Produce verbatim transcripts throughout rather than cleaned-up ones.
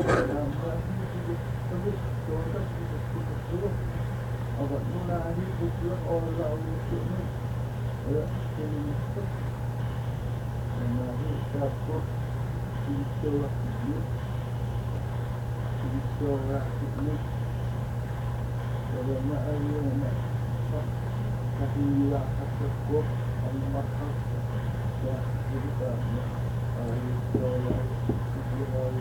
Agak mula hari bukan orang untuk ni, orang ini mesti, mana siapa kita ini, kita ini, kalau nak ayah nak, tapi ia akan kok, orang makan, ya kita ni, ayah orang ini orang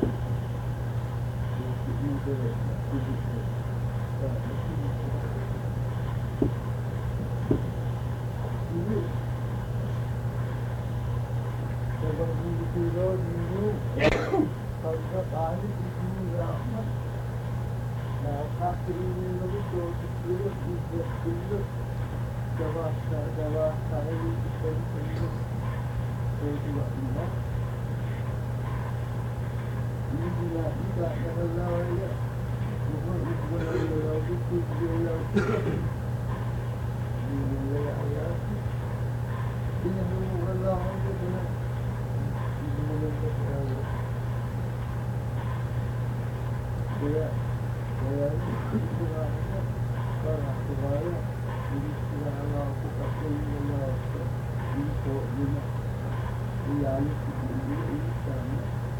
ini tu, ini tu. Sebab itu dulu, kalau kali itu ramai, nah kaki ini lagi tu dulu itu dulu, jawab jawab saya itu dulu, itu juga ini. Ini juga tidak ada lagi. Bukan itu lagi lagi itu lagi. Ini lagi. Ini bukan lagi itu. Dia, dia itu juga orang tua ya, ini juga Allah kita punya Allah, ini kok ini, dia itu ini ini sama.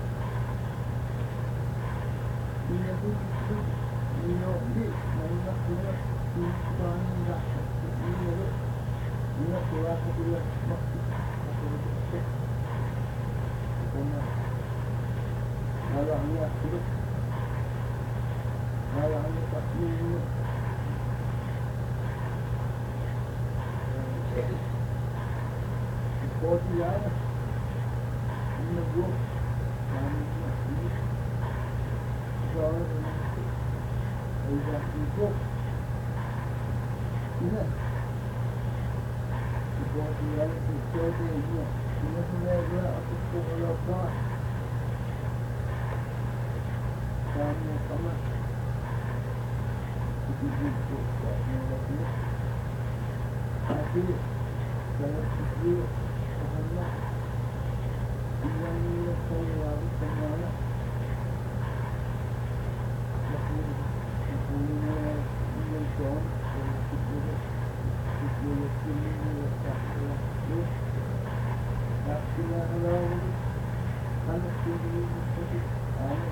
Ini itu ini ini, mana kita ini kan enggak, ini itu, ini keluar keluar masuk, masuk ke kalau ni aku kalau ni tak ni ikut dia ini gua kami ini kalau ini ada ikut ini ikut dia ikut dia ini sebenarnya aku kalau tak kamu sama itu itu kamu lagi tapi saya pikir karena yang ini saya semua tapi itu ini ini John itu itu itu ini saya tapi kalau kalau ini itu ada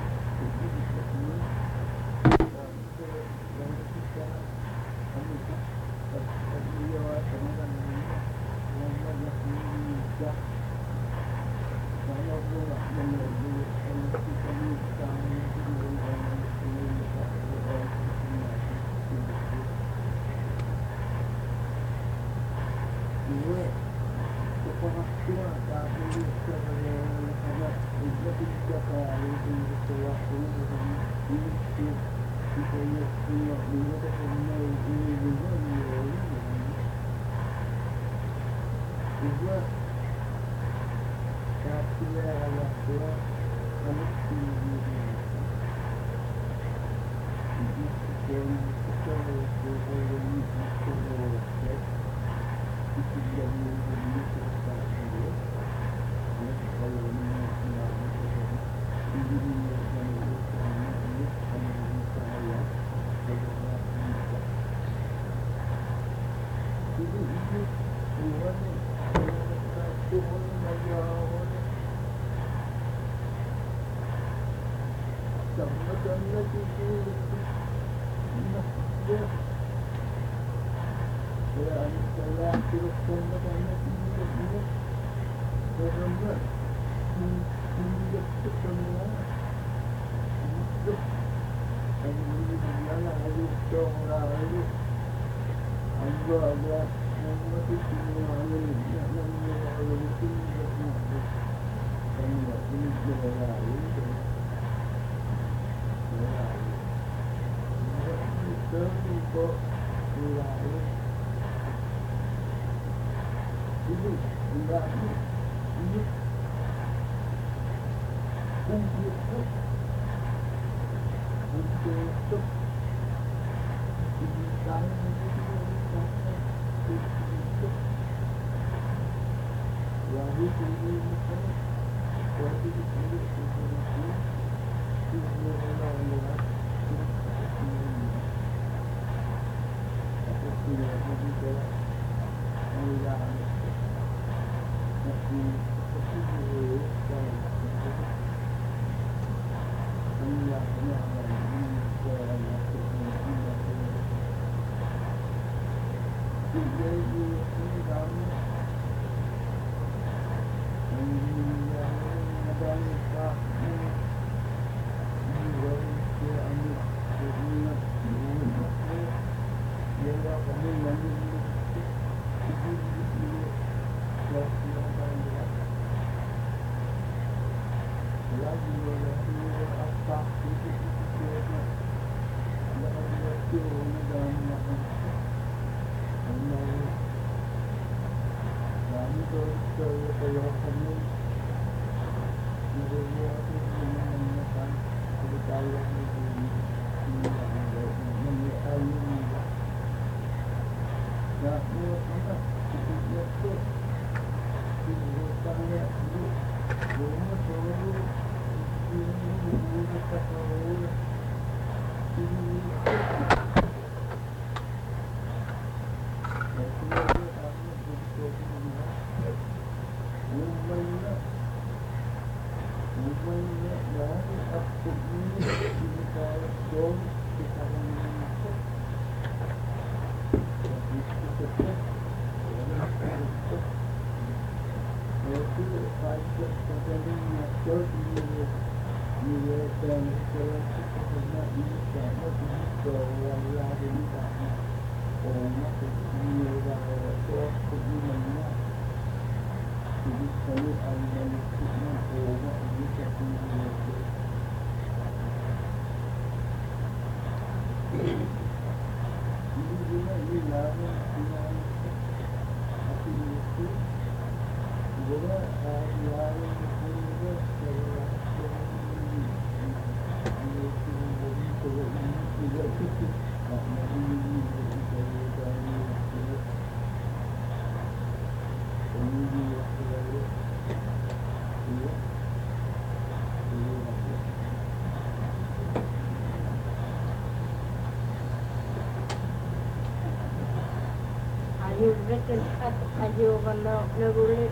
Rekan at ayo kalau nagulit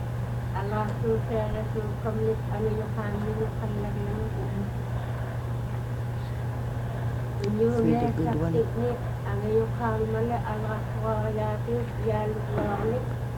Allah tu saya tu kamlit ano yung kami yung kanila yung yung sakit ni ang yung kamala Allah kawayati yalulani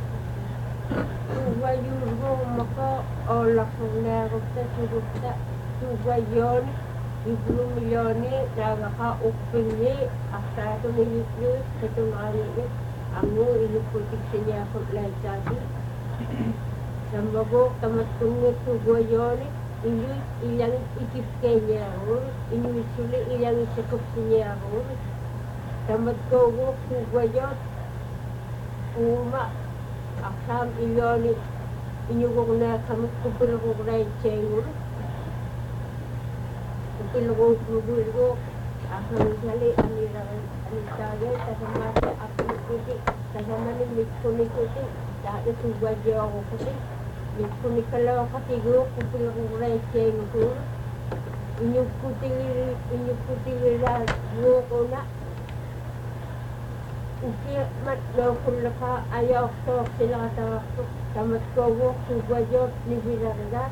tuwa yurgo maka olak nagugta sugugta tuwa yon iblu milyoni nagaka upingi asa ito nilipli ito nalipli Amo inuputik siya ako lansati. Sambago tamat tunggu tugoyoni ilu ilang ikip kenya ako. Inu suli ilang isakop siya ako. Tamat kogo tugoyot. Uma aksam iloni inyugong na kamot kupil ko ray chengur. Kupil ko kupil ko. Akan sali anirang anitagay kasamasa api kuti kasama ni mikuni kuti dahil tuwad ako kuti mikuni kalaw katigo kupil ko ray chengur inyug kuti inyug kuti la ko na uki mat lo kulaka ayaw to sila katawa ko tamat ko tuwad yot ni Villarga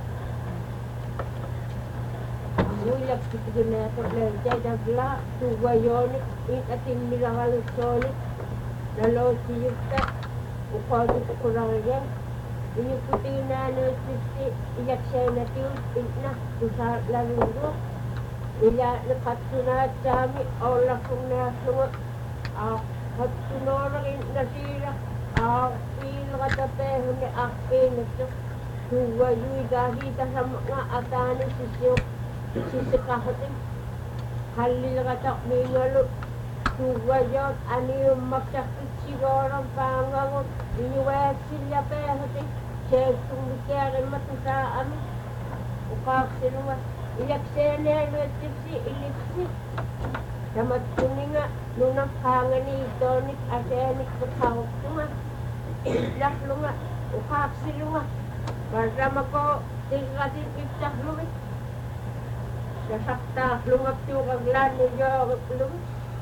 Mulak kita na ito lang dyan nagla tuwayon it ating milakalusoni nalaw siyuta upado sa kurang yan inyong puti na ano sisi iyak siya na tiyo na tusa laluro ila nakatsunat sami o lakong nasungot ah katsunorang nasira ah pinakatapeho ni akin ito tuwayoy dahil sa mga atani sisiyo Sisikahatin halil katak mingalo tuwajot ani yung magsakit sigurang pangangot iniwet sila pehatin siyetong bikyarin matusa amin ukak sinuwa ilaksene lwetipsi ilipsi namat kuninga nunang pangan ni tonik asenik patawag tunga itlak lunga ukak silunga marama ko tingkatin ipsak lumit Nasakta lumapyo kaglan ni jo lum.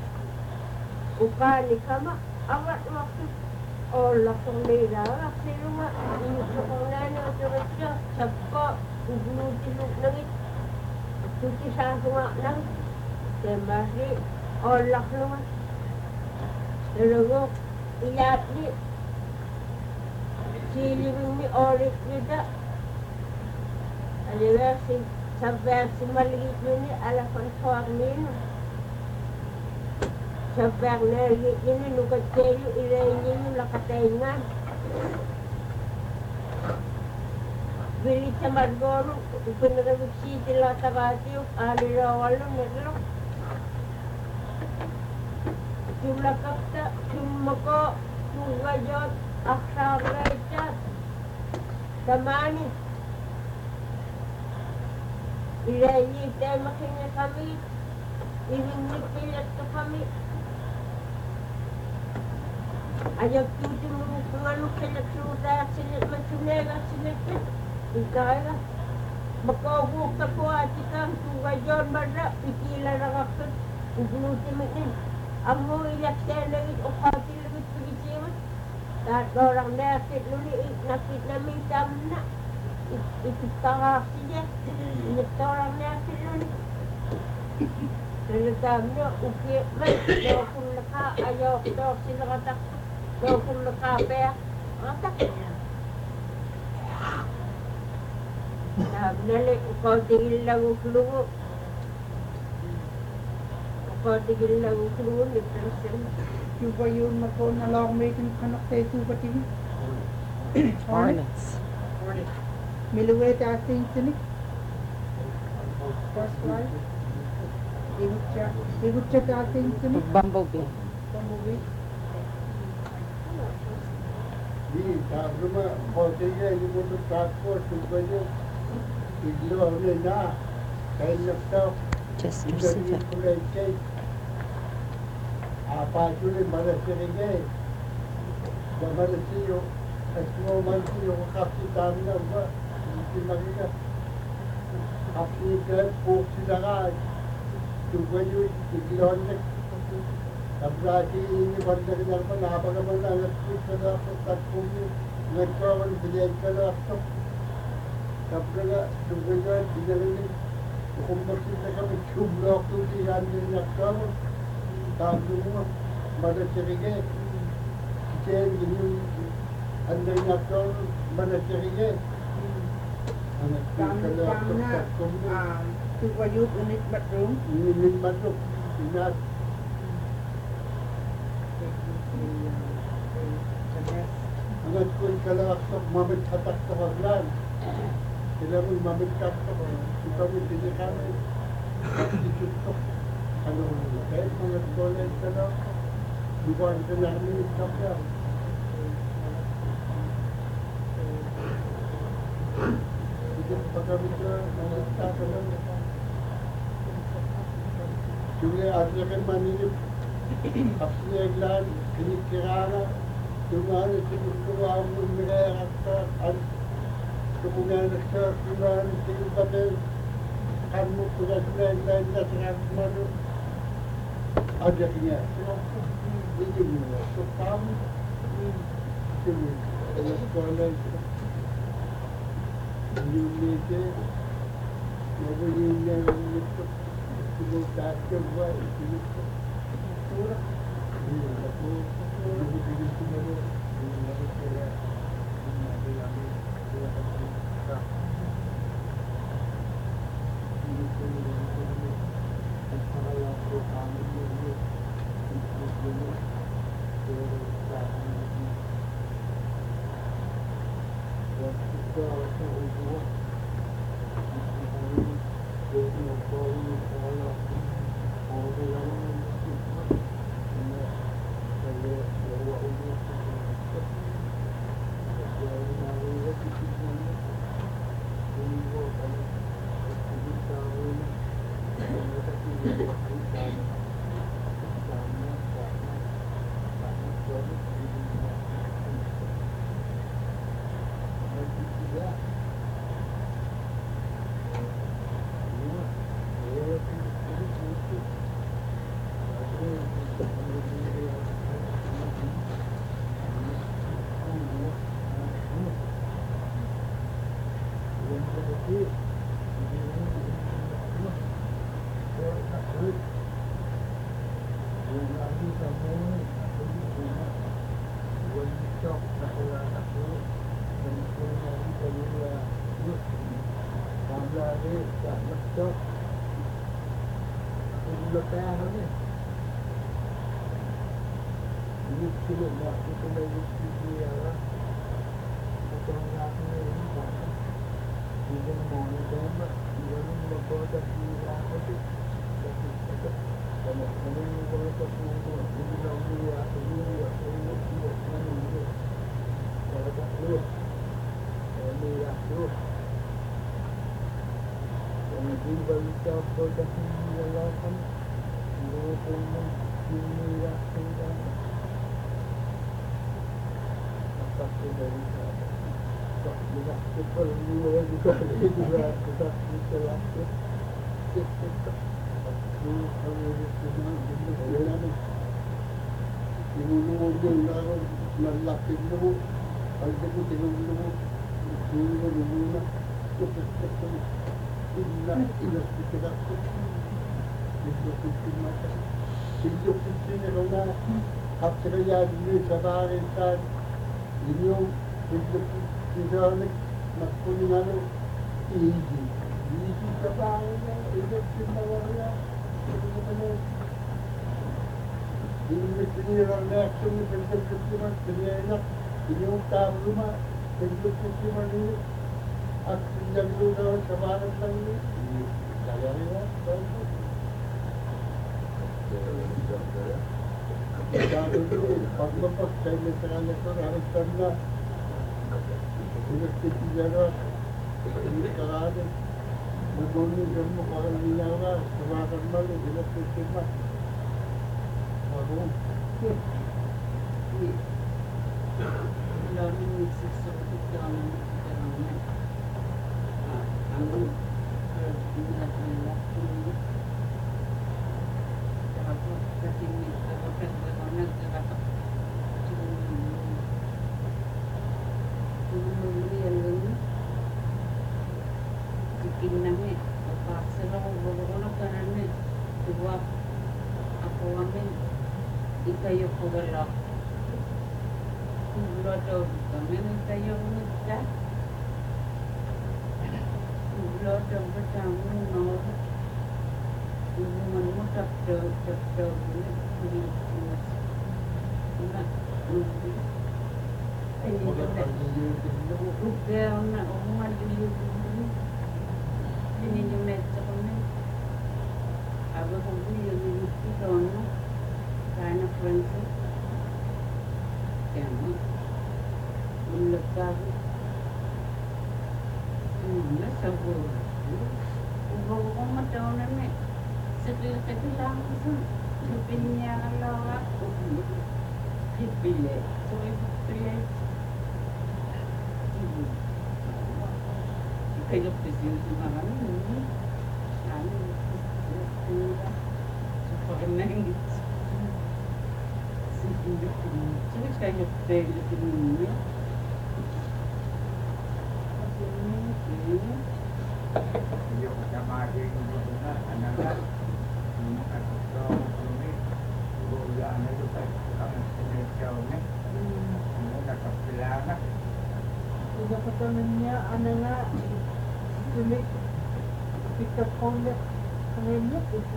Ukani kama awat waktu olah kong lera kasi lunga inyo kong nana otorasya sabko ugulu tiluk nangit tuti sa sunga nang temasi olah lunga Lalu ilat ni silibing ni orik nida aliwa si sampai si maligit ni ala kontuar ni sampai maligit ni nukat kelu ilay ni lakatengan bilit sa margoro ipanagabig si tila tabati alirawalo naglo Sulakapta, sumako, sugajot, aksaraychat, tamani. Ilayi tayo makinya kami, iningipilat ka kami. Ayaw tutin mo kung ano silat suta, silat masunega, silat silat. Ikaya, makaupo ka po at ikang sugajot, marla, ikila na kakot, ugulutin mo din. Amo ilak saya lagi ukati lagi pergi tak orang nakit luli nakit namin tamna itu tarak saja ini orang nakit luli kalau tamna ukir mai do kun laka ayo do sila kata do kun laka pe atak nah nale ukati lagu keluar Kau tigil lang keluar ni terus. Cuba yun mako na lang may kanak tayo cuba tigil. Hornets. Miluwe ta ating sini. First fly. Igut siya. Igut siya ta ating sini. Bumblebee. Bumblebee. Di rumah hotelnya ini untuk transport sebenarnya itu orang na kain nak tahu Chester jadi City. kulai kain apa tu ni mana seringai mana siyo semua mana siyo kapsi tanah apa mungkin mereka kapsi ke pok silaga tu baju dikiloan ni Berarti ini bandar kenapa apa kabar nak kita tak kumi nak kawan beli kalau apa tapi juga tidak ini umur kita kami jumlah tu tiada nak kawan tak semua mana cerigai kita ini anda nak kawan mana cerigai anak kalau tak kumi Cuba yun unit bedroom. unit bedroom ingat Anak ko kalau aku mamit hatak sa baglan. Sila mo mamit kat ko. Ito mo hindi kami. Attitude ko. Ano mo? Kahit mga college ka na. Buwan ka na kami itap yan. Hindi pa kami ka mamit ka ka lang. Yung atla ka maninip. Kapsiyaglan. Kinikirana. Tumahan ito gusto mo nila at at tumungan sa tumahan ito kapel kan mo pula sila lain na sa mano ada niya hindi mo so pam hindi mo sekolah yung nite yung yung yung ito ito tayo ba ito pura So, ulo tayo na. Hindi sila na, ito na yung siya na. Ito ang natin na yung bata. Hindi na mo na dama. Hindi na mo magboda sila ako din. Kasi ito, kami yung mga kasungo, hindi na umiya, umiya, umiya, umiya, umiya. Kaya ka ulo. Kaya umiya ulo. Hindi balik ka po dahil nilalakan. Hindi po mo umiya sila. Pasti dari sana. Tak tidak cepat dua juga dua kita kita lakukan. Kita ini kalau itu semua ini bagaimana? Ibu ibu orang lelaki dulu, ada pun tengok dulu, dulu dulu nak cepat cepat. Illa illa kita tu. Itu kita macam. Hidup kita ni orang hak kerja ni sebagai insan. Ini yang hidup kita ni nak punya mana easy, easy sebagai hidup kita orang. Ini mesti orang nak cuma hidup kita macam ni nak. Ini yang tahu rumah hidup kita ni. Aku jaga orang sebarang lagi. Saya ni lah. Jadi itu paglepas saya letakkan itu harus karena sudah tiada ini kerana mengguni semua orang nyawa sebarang malu tidak terima. Baru lalu sesuatu yang terang anggur tidak terlaku aku kasih aku kerana kerana dulu yang ini bikin nangis apa selalu beberapa kerana dua aku amin ikayo kugelak dulu tu kami ikayo muda dulu tu berjamu nol dulu mana tak ter ter ter ini nak ini juga juga nak orang ini ini juga macam apa pun yang itu dono karena friends yang melekat ini sabur orang macam ni sedih sedih langsung Kepilnya Allah aku kepilih, so itu pilih. Kalau presiden sekarang ini, kami sudah supaya nangis. Sehingga ini, cuma saya pilih ini. Yo sama dia itu anak-anak bulan itu kan jauh ni, ini dah kepilah nak. Sudah ketemunya anak-anak ini kita kondak kerana itu.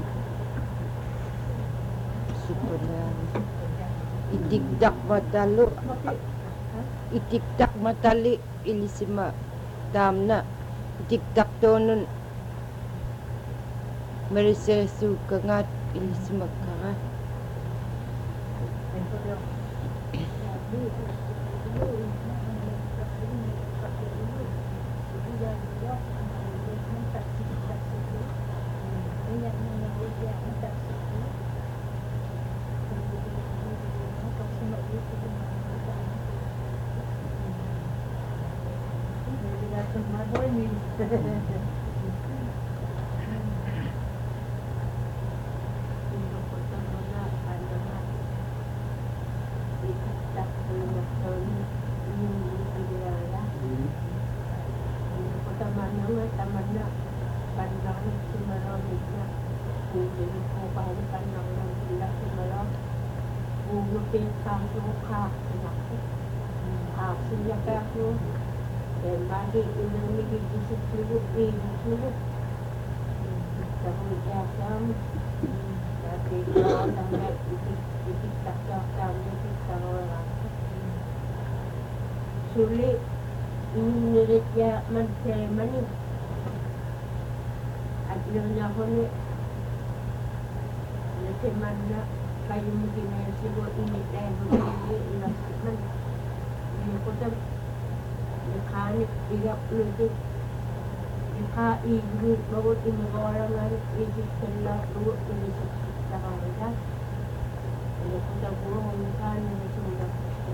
Sukulan. Itikdak matalo. Itikdak matali ilisima. Tamna. Itikdak tonon. Merisel suka ngat ilisima kara. Terus tapi kalau sampai titik titik tak cocok titik orang sulit ini menurut ya macam mana akhirnya hone macam mana kayu mungkin yang sebut ini dah begini ini mana ini kota mekanik tiga puluh tu jika ibu bawa ini orang lain ibu kelah dua ini sekarang dah ini kota burung kan ini sudah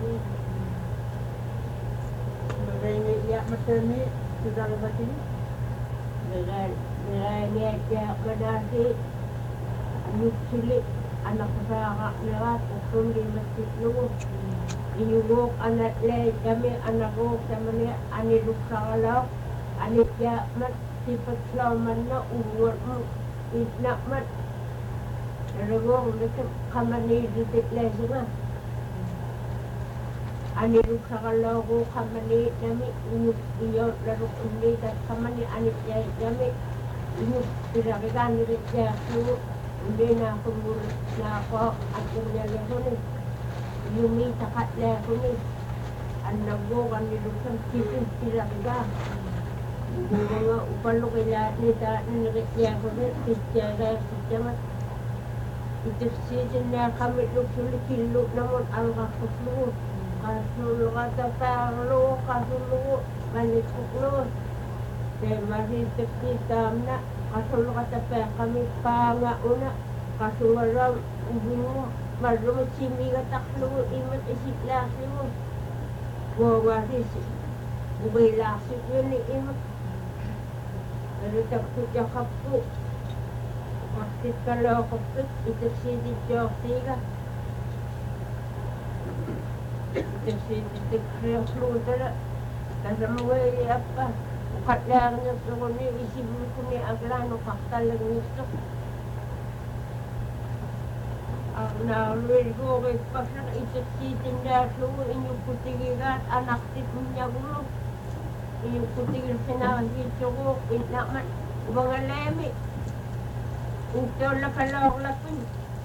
Bagay ya macam ni sudah lepas ini. dengan dengan dia berdasi anak cilik anak besar lewat hukum di masjid lu inyugok anak le kami anak gok sama ni anak lukalau anak dia mat sifat selaman na uwar mu itnak mat ragong dekat kamani didik le semua ani lukalau gok kamani kami inyug iyo lalu ini dan kamani anak dia kami inyug tidak kan dia lu hindi na ako na ako at kunya leho ni yumi takat leho ni ang nagbukan ni Lusan kitin sila ka hindi nga upalo kaya ni ta nilagay ko ni kityaga kityaga ito siya na kami Lusan kilo naman ang kakuslo kasulo ka tatalo kasulo malikuklo kaya maritik kita na kasulo ka tapay kami pangauna kasulo ubino marunong simi ka taklo imat isip lasi mo wawaris ubay lasi yun ni imat pero takot yung kapo maksit ka lang kapit itaksidit yung sila itaksidit yung flutara kasama wala pa ukat lang niya sa kuni isipin ko ni agrano kaktalang nito ang naluwil ko kay pasang itaksitin na sumo inyong putigigat anak tito niya gulo inyong putigil sinakasito ko inaman mga lemi ito lakalawak-lapin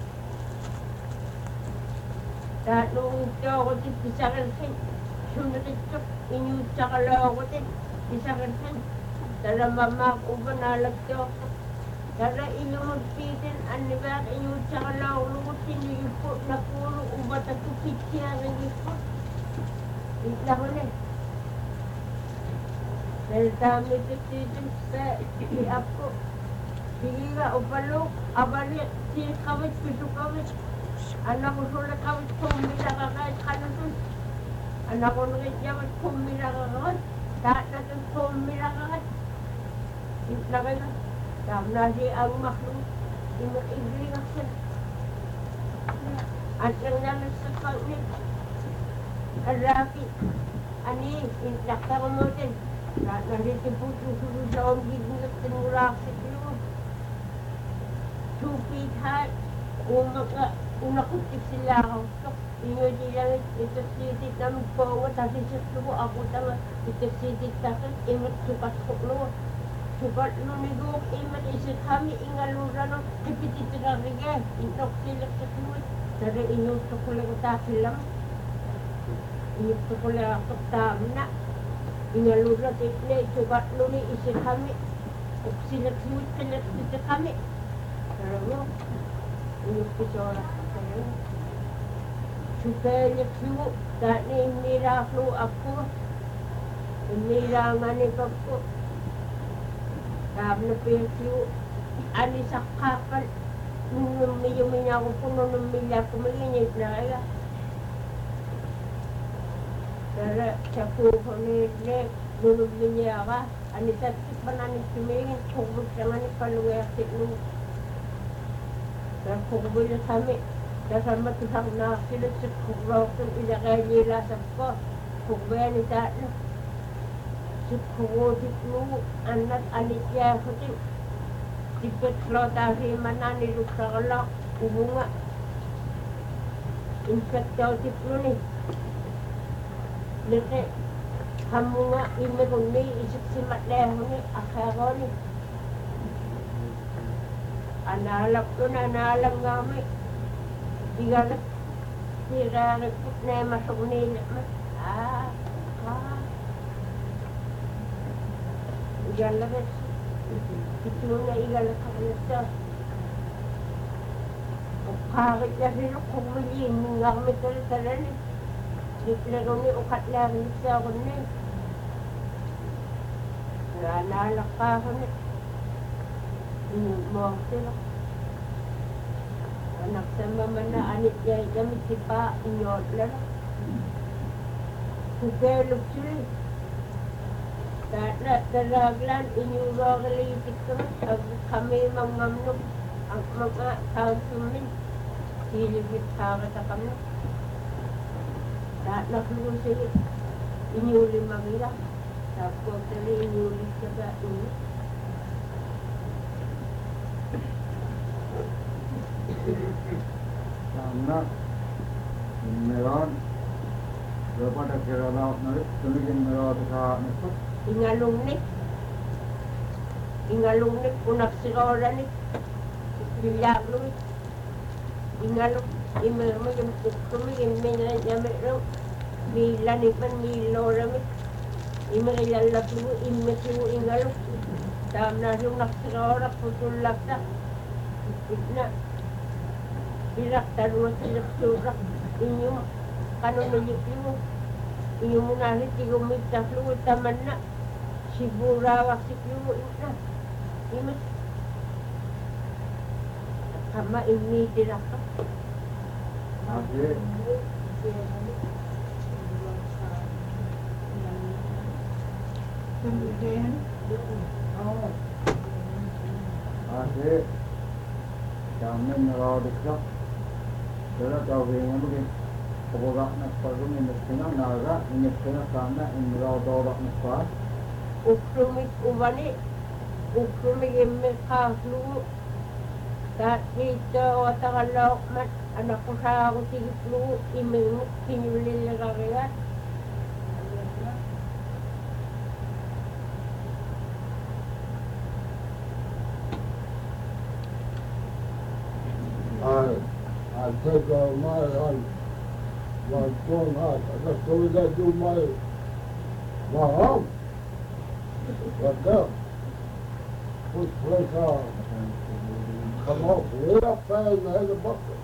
dahil nung ito ako tipisakalsin sunod ito inyong sakalawak ko tit pisakalsin dala mamak uban nalagto dala inyong magpitin anibak inyong sakalawak lukot sinipot na pulo ubat at kupitsya ng ipot itla ko na dahil dami titin sa iap ko sige nga upalo abalik si kawit piso kawit anak ko sulat kawit kumila ka kahit kanatun anak ko nungit yawat kumila ka kahit lahat natin kumila ka kahit itla ka na dahil na si ang makhluk imak-ibling ako siya at yung namin sa kawit alaki ani intak ka mo din lahat na dito po susunod sa omgiging at tinuraksik yun Supit hat, umaka, unakutik sila ako. Inyo sila ito sitit namin po, tadi sa subo ako tama, ito sitit takot, imat sukat kuklo. Sukat no nigok, imat isit kami, ingalura no, kipitit na riga, inok sila sa suwit. Dari inyo tukula ko takilang, inyo tukula ko tamna, ingalura tikle, sukat no ni isit kami, ok sila suwit sila sa kami. Pero mo, inuppisora ka kayo. Supelip siyo, dahil iniraflo ako. Inirangan ni Pagpo. Sabi na siyo, ani sa kapal, nung lumiyumin ako po, nung lumilya ko, malinit na kaya. Pero sa puso ni Nek, nung lumilya ka, ani sa tipanan ni Tumingin, tugod siya nga ni Paluwertik nung dan kukubay na kami. Dahil matusang na sila sa kukurokon, ilakay nila sa ko. Kukubay ni Tatlo. Sa kukudik mo, anak anik ya ko din. Tipit lo tayo manani sa kalak, ubunga. Infektaw tiplo ni. Lite, kamu nga imirong ni, isip si matleho ni, akaro ni. Analap ko na, naalam nga may. Igalat. Siraragpot na yung masok nila. Ah, ah. Igalat. Ito na igalat ako na siya. Kahit na sila kumulin, nga kami tala-tala ni. Diklaro ni ukat lang sa ako na. Nanalak ka ako na. Inumaw sila. Anak sa mama na anit niya kami sipa inyot lang. Kugelog sila. Tatla talaglan inyuro kalitik kami mangamnog ang mga councilmen. Silibit para sa kami. Lahat nakulo sila. Inyuli magila. Tapos sila inyuli sa ba inyo. Sana meron berapa kira laut narik tulisin meron sa nesot Ingalong ni. Ingalong ni kunak sirora ni. Bilaglo ni. Ingalong imermo yung kukumi yung mina yamero milani man milora mi. Imerilala tuwo imetu ingalong. Tamna yung naksirora putulak na. Igna. Irak taruan sila surak inyong kanunulik yung inyong munahit yung mitaflu taman na sigura waksit yung na imas kama ini diraka Asyik Kemudian, oh, Asyik kami meron dekat Jadi kau ingin mungkin Pokoknya nak perlu menyesal naga menyesal sana ingin dorak mesra. ukrumik ubani ukrumik emme kahlu kat kita otakalo mat anak ko sa ako tiglu imeng kinyulil kagaya I, I take uh, my, I, my phone out. I just go there do my, my arm. But there, put place out, come off, way up there in the head of bucket.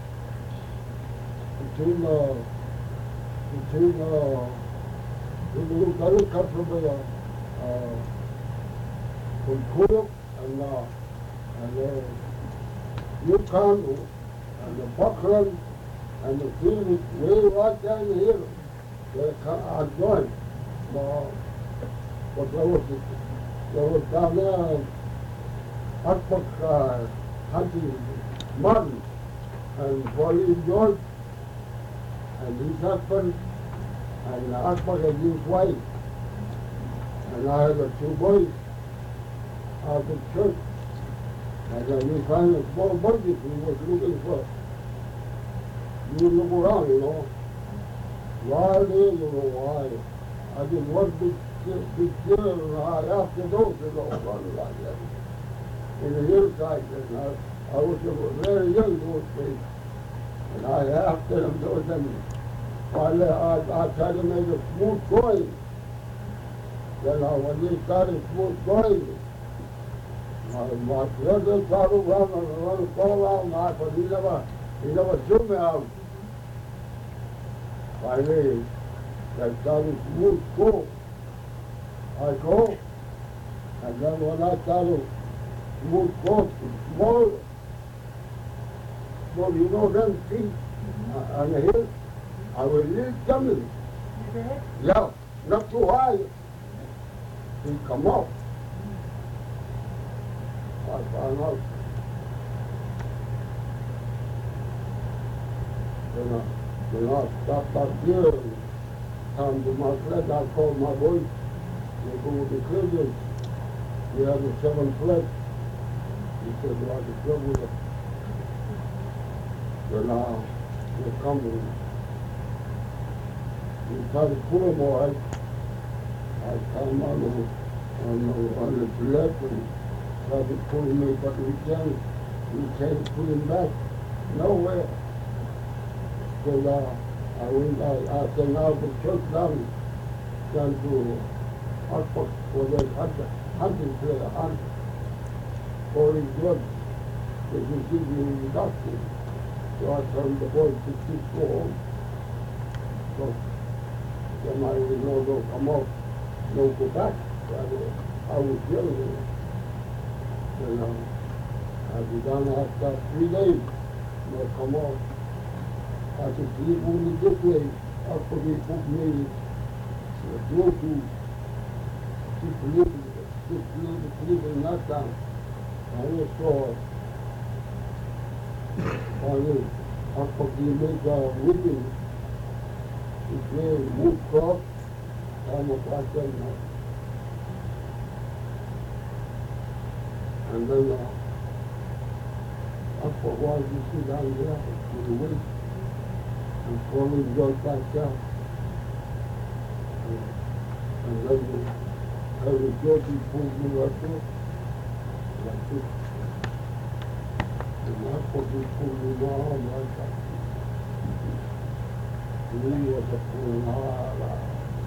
Between, uh, between, uh, the little gully cut from the, uh, from Kurup and, uh, and, uh, Yukon and the Buckland and the field is way right down here. They are joined. Uh, but there was, there was down there, Akbak, uh, hunting Martin and Wally George and his husband and Akbak and his wife. And I had the two boys out of church. And then we found a small budget we was looking for. You look around, you know. Why there, you know, why? I did one big, big deal, and I after those, you know, run like that. In the hillside, and I, I was very young those days. And I after them, those them. Finally, I, I tried to make a smooth going. Then I, when they started smooth going, My, my brother tried to run and run and fall around I but he never, he never threw me out. Finally, I started to move, go. I go, and then when I started to move, go, small, well, you know, them feet uh, on the hill, I was really coming. Yeah, not too high. He come up. I found out. When I, when I stopped up here, come to my flat, I called my boys. They go with the cleaners. We have a seven flat. He said, well, I could go with it. Then now, they come in. We tried to pull them all right. I come on the, on the, on the left and tried to pull me, but we can't. he can't put him back nowhere. So uh, I went, I, I said, now the church down, down to Hartford, for the hunting, hunting player, hunting, for his blood, they will give you the doctor. So I told the boys to keep go home. So somebody would know don't come off, don't go back. So I, I was dealing with it. You know, I was down after three days, and I come off. I said, sleep only this way, after they put me go to keep living, keep living, living not down. I was so finally, after they make a whipping, it may move cross, I'm a question now. And then uh, after a while you sit down there with the weight and slowly go back down. And, and then the, every Georgie pulled me right there, like this. And after he pulled me down like that. And he was a pulling hard out.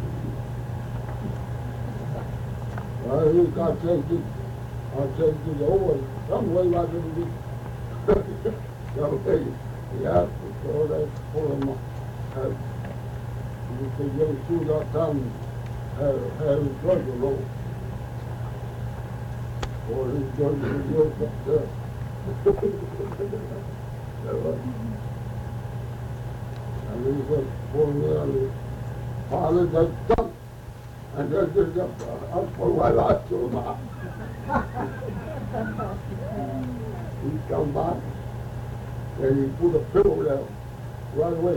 Well, he got taken. I said to the over, some way I didn't get some way. He asked me, so they pull him up. And he said, you see that time, have, have his drug alone. Or his drug was yours up there. And he said, pull me on his father, that dump. And then there's up, up for a while I told him. He come back and he put a pillow down right away.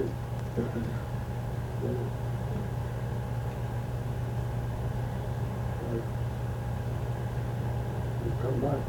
He come back.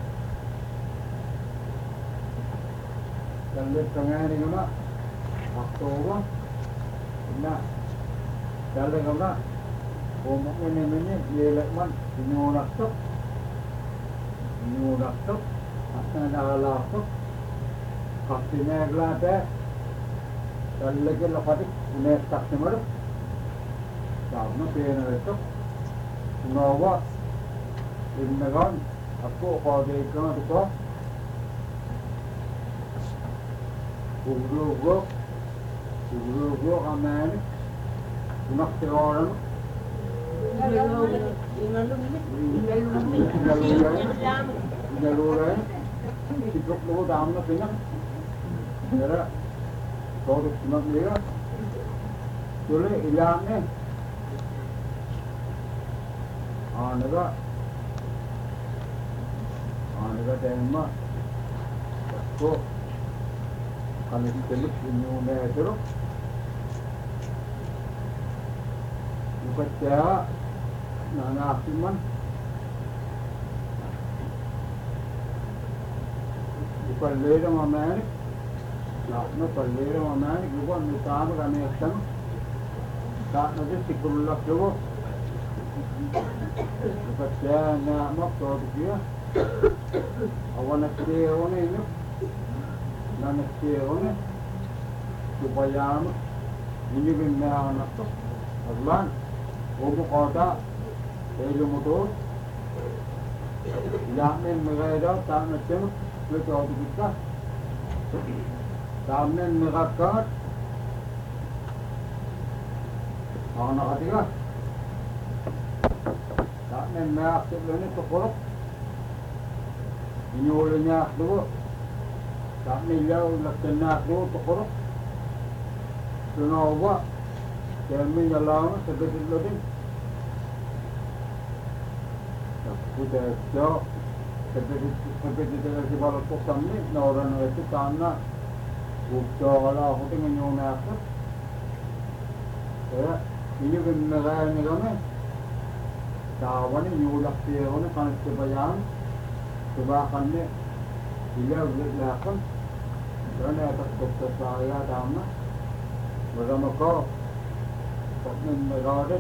Lần lượt trong ngày này đó, học tổ đó, đó, trả lời không đó, hôm nay mình mình về lại mình nhiều đặc sắc, nhiều đặc sắc, anh đã làm sắc, học thì nghe là thế, trả lời cái là phải nghe sắc thì mới được, bảo nó tiền là sắc, ngầu quá, đừng là con, học cô họ thì có được có. Guru Guru Guru Amen Naktiran Jalure Sikap lo dam na pinak Nera Koduk simak liya Tule ilam ne Anaga Anaga tenma Ko kalau kita lihat ini mana terus, bukan cah, nana akiman, bukan lera mana ni, nak bukan lera mana ni, bukan mutama kami akan, tak nanti sikulak juga, bukan cah nak mak tahu dia, awan nak dia awan ini. Nanakirone, Dubayam, Inibin Manato, Azlan, Omokota, Elumoto, Yamin Megada, Tanatim, without the Tamen Megakat, Anahatiga, Tamen Mak to Korok, Inulina do. Kami jauh nak kena tu pokok, kenapa? Kami jalan seperti itu. Kita jauh seperti seperti itu si balok posam ni, orang itu tanah, bukti kalau aku tengok nyona aku, ya ini kan negara negara ni, kawan ni nyulak dia orang kan sebayang, sebakan ni, dia berlaku. Kerana atas doktor saya dama, bersama kau, pokoknya mereka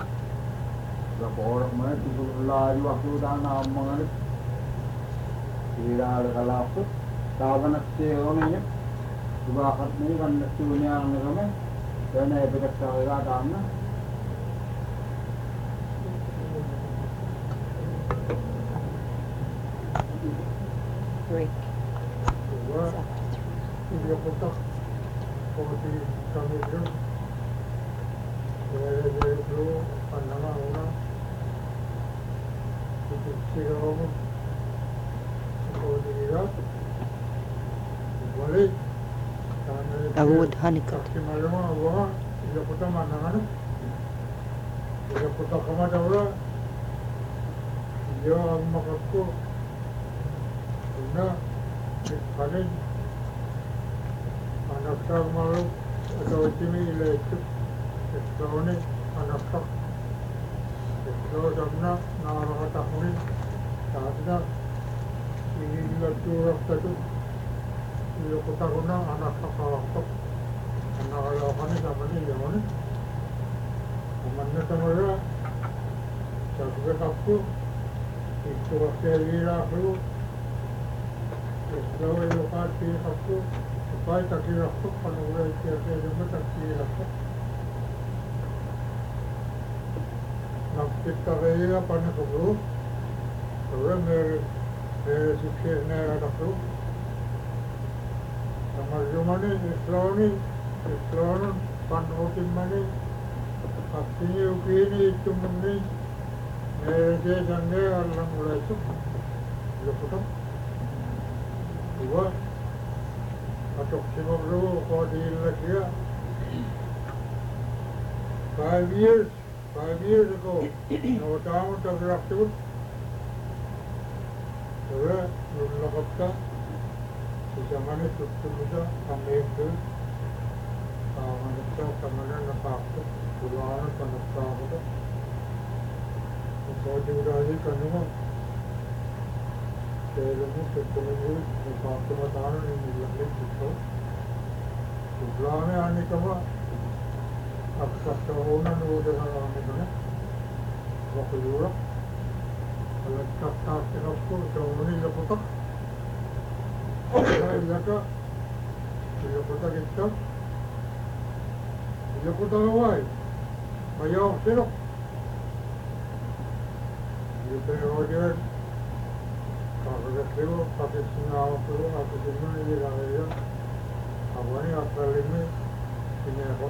berapa orang mana tu lari waktu dana mengalir, ඊළාල කලාප දාවනස්සේ ඕනේ විවාහත් මේ ගන්න තුනියානකම දැන් ඒකට සායලා දාන්න break. Wah, ini apa tak? Seperti kami itu, dari itu pandangan orang itu siapa? Seperti itu, boleh. Dawood Honeycutt. Kasi malam awak, ia putar pandangan, ia putar kamar orang, ia makapku. Nah, kali anak saya malu atau cimi itu, itu ni anak saya, itu jamna nama tahun ini, sahaja ini juga tu waktu tu, ia kota guna anak saya waktu, anak orang ni zaman ni zaman ni, mana semua, jadi aku itu waktu dia aku Kalau itu pasti aku supaya tak kira aku kalau orang itu cuma tak kira aku. Nak kita kaya pada aku, orang mer mer sukses ni ada aku. Nama zaman ni Islam ni Islam panutin mana, akhirnya ukini itu mana, mer je jangan Allah mulai tu, lepas Dua, atau cuma berapa kau diilat dia. Five years, five years ago, no tahun tak beraktif. Jadi, lulus kita, zaman itu sudah kami itu, kami itu kami nak apa, puluhan kami tahu itu. Kau juga ini kan Ilmu sepenuhnya berpaksa mataran ini lebih besar. Sebelumnya ani kama akses tahunan udah kami mana, waktu dulu, kalau tak tak aku tahun ini lepas tak, saya lihat lepas tak kita, lepas tak awal, bayar serok, lepas awal Kalau itu pakai senang tu, aku cuma ini lagi ya. Apa ni asal ini ini apa?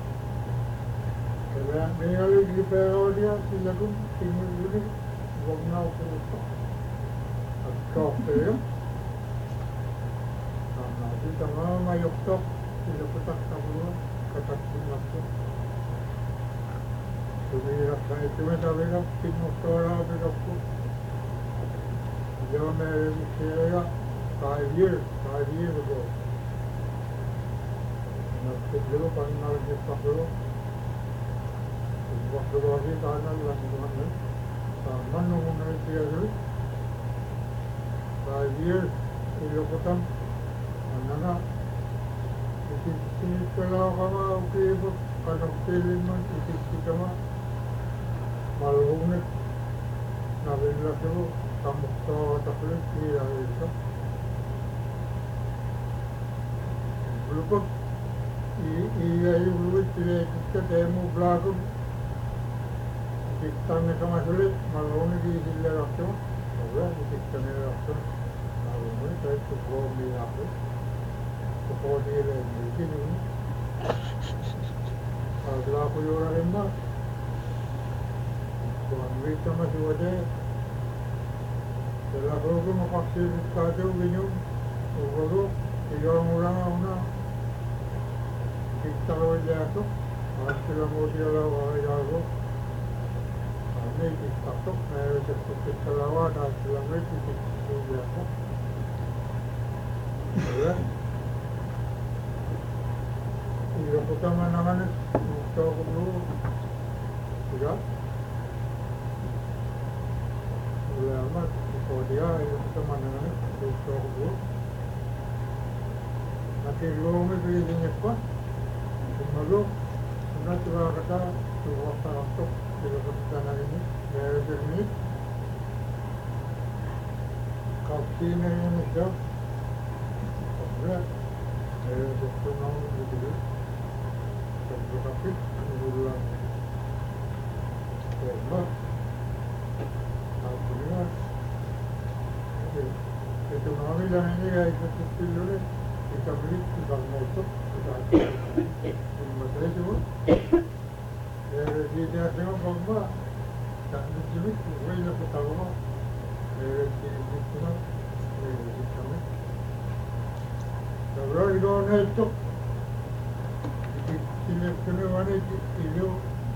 Kalau ni kali di perau dia silakan tinggal dulu, bukan aku tu. Aku tu. Karena di tengah mayuk tu, tidak petak kamu kata cuma tu. Jadi rasa itu macam mana? Tinggal orang berapa? Jauh dari Syria, five years, five years ago. Nanti dulu panggil kita dulu. Waktu lagi tanah lagi mana? Tanah nunggu dia dulu. Five years, itu kita, mana? Itu ini kalau kamu okey, kalau pilih mana itu kita mah malu ni, nabil lah tu. Kamu tahu tak boleh kira itu. Belum, ia ia belum kira kita demo belakang. Kita ni kama sulit, malu ni di sini rakam. Orang kita ni rakam. Malu ni saya tu bawa ni apa? Tu bawa ni lagi ni. Agak aku orang lembah. Tuan kita masih ada. Setelah itu makasih kacau bingung, itu tiga orang orang kita lalu jatuh, hasil muda lalu jatuh, kami kita tu, mereka tu kita lawan hasil mereka kita jatuh, ya, ini kita mana mana kita perlu, tidak, lama. Kalau dia itu mana mana itu dulu, nanti lu ni beri jenis apa? Cuma lu, sudah coba kata dua waktu di lepas tanah ini, dari ini, Kaksinerimisya Sampai Doktor Namun gitu Sampai kapit Bulan Karena Akhirnya Itu nabi dan ini ya itu kecil dulu kita beli karena itu kita masih itu dari dia semua bangga dan itu gue yang pertama dari itu semua dari itu kami kalau itu itu ini kami mana itu ini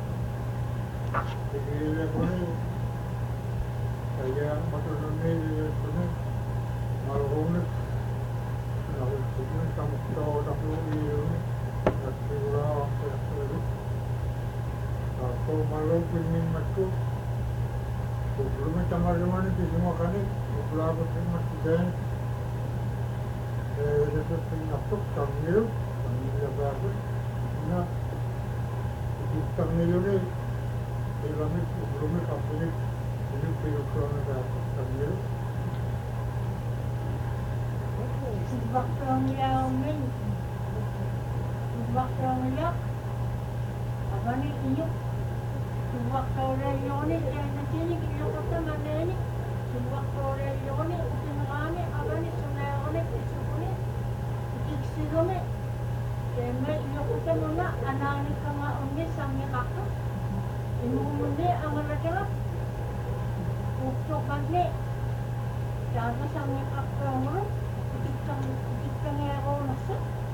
ini mana saya motor ini itu Algunos, algunos estamos todos afluidos, asegurados, pero aku malu pingin masuk, belum macam mana di semua kan ni, belum aku terima sudah, eh, jadi masuk tamil, tamil apa aku, na, di tamil ni, dalam itu belum aku ni, ini perlu kerana tamil. Waktu yang min, waktu yang apa ni iuk, waktu yang ni jangan sini kita kata mana ni, waktu yang ni usinane apa ni sunayone kisune, kisune, kena iuk kita mana anak kama unge samnya kakak, ibu munde amal kerja, untuk bangke, jangan samnya kakak orang. Kita ngero nasa.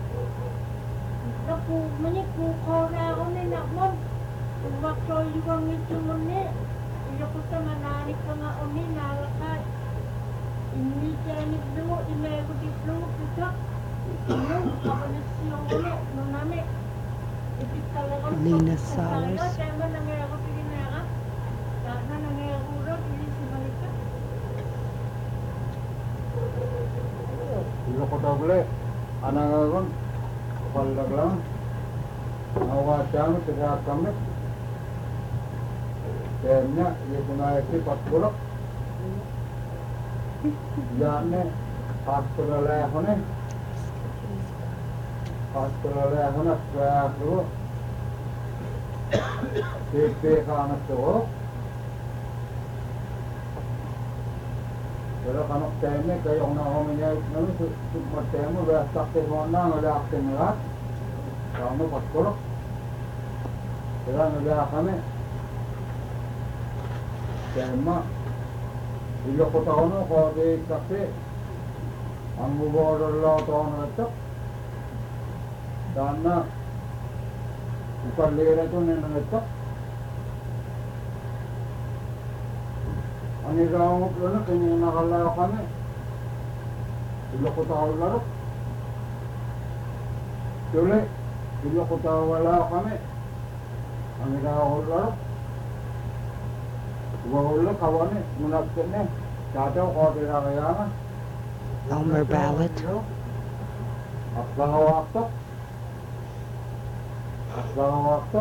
Naku mani ku kora one nak mon. Waktu juga ngitu mone. Ilo kuta manani kanga one nalakai. Ini jani dulu ini aku di dulu kita. Ini apa nasi one nuname. Itu kalau Lena Salas. Saya mana ngero pergi ngera. Karena ngero urat ini sebenarnya. Ilo kota boleh anak kan kalau lang awak jam tidak kami jamnya ia punai si patpulak jamnya patpulak hone patpulak hone kerja tu sepe kanak tu Kalau kanak teme kayak orang orang ini, namun cuma teme berasa temana ada aksemerat, kamu patkolok, kalau ada kami, tema, ilo kota ono kau di kafe, anggu border law tahun itu, dana, bukan lera itu nenek itu. Ani ramu pula kini nakala kami, ilo kota wala, tule, ilo kota wala kami, ani ramu wala, wala kawane, munak kene, jatuh kau tidak kaya, Elmer Ballot. apa waktu, apa waktu,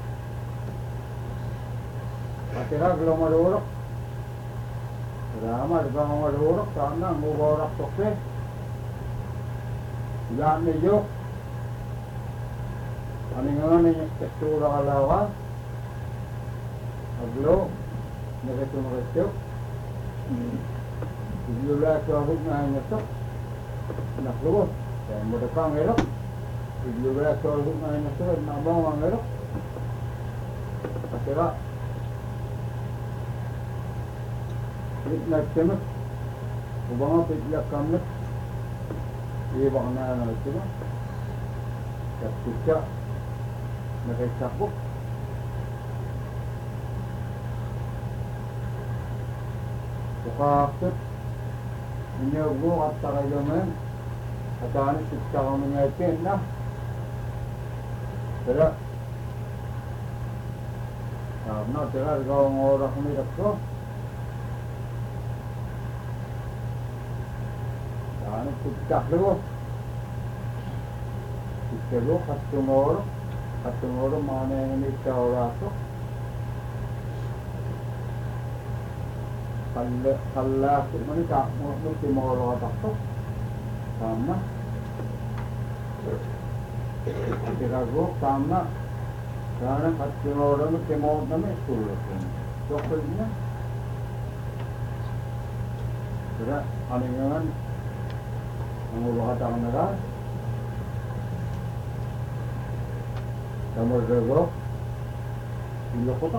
akhirnya belum ada orang. Ramad bang orang karena mau orang tokpe, jangan nijuk, aningan ni kesura alawan, aglo, negetu negetu, jualan jualan naik netok, nak lu, saya mau dekang elok, jualan jualan naik netok, nak bang elok, akhirnya Pitnak kemet, ubang pitnak kemet, ibang na na itu mah, ketika mereka cabut, buka ini gua kata kerja men, kata ni kita orang mengaitkan nah, tidak, karena tidak kau orang ni tak Ano kita dulu, kita dulu katunor, katunor mana yang ini cawra tu, kalle kalla mani tak mau mesti mau lo tak sama ketika gua sama karena kacau orang mesti mau nama sulit dokternya kira aningan mengubah kata mereka nomor dua ilo kota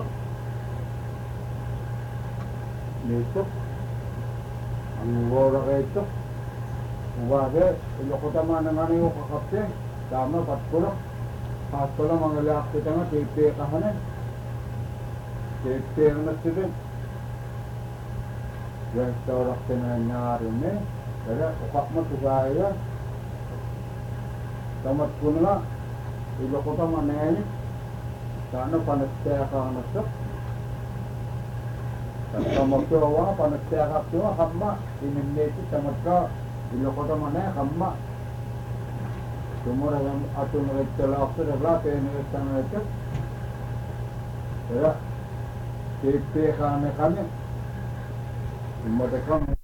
besok ang orang itu ubahnya ilo kota mana mana yung kakapte sama pat pula pat pula mga liak kita nga tipe kahanan tipe ang nasibin yang seorang tenanya ini ada ukak mah saya tamat punla ilo kota mana ini karena panas saya kan masuk tamat jawa panas saya kan cuma hamma ini neti tamat ka ilo kota mana hamma semua yang atur mereka lakukan adalah ini sangat itu ya tipe kan kami mereka